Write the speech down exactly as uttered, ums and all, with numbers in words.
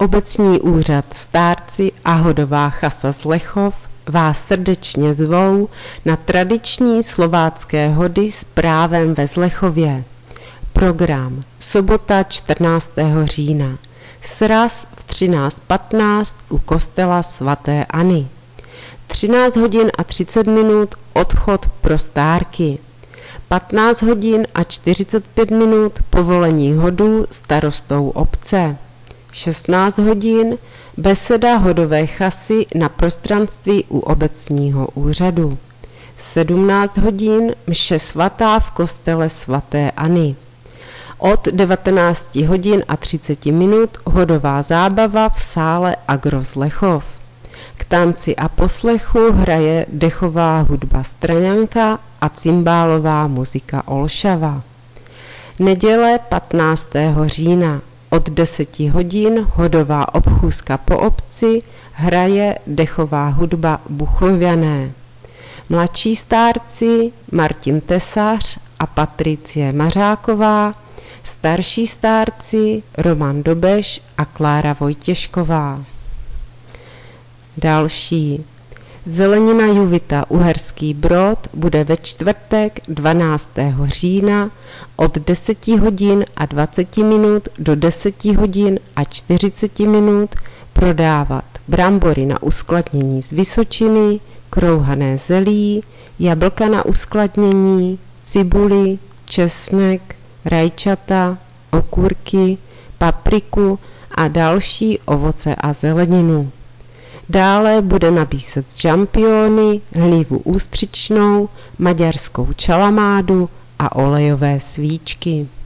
Obecní úřad Stárci a Hodová chasa z Lechov vás srdečně zvou na tradiční slovácké hody s právem ve Zlechově. Program sobota čtrnáctého října. Sraz v třináct patnáct u kostela svaté Anny. třináct hodin a třicet minut odchod pro stárky. patnáct hodin a čtyřicet pět minut povolení hodů starostou obce. šestnáct hodin beseda hodové chasy na prostranství u obecního úřadu. sedmnáct hodin mše svatá v kostele svaté Anny. Od devatenáct hodin a třicet minut hodová zábava v sále Agro Zlechov. K tanci a poslechu hraje dechová hudba Straňanka a cymbálová muzika Olšava. Neděle patnáctého října od deseti hodin hodová obchůzka po obci hraje dechová hudba Buchloviané. Mladší stárci Martin Tesař a Patricie Mařáková, starší stárci Roman Dobeš a Klára Vojtěšková. Další. Zelenina Juvita Uherský Brod bude ve čtvrtek dvanáctého října od deseti hodin a dvacet minut do deseti hodin a čtyřicet minut prodávat brambory na uskladnění z Vysočiny, krouhané zelí, jablka na uskladnění, cibuli, česnek, rajčata, okurky, papriku a další ovoce a zeleninu. Dále bude nabízet žampiony, hlívu ústřičnou, maďarskou čalamádu a olejové svíčky.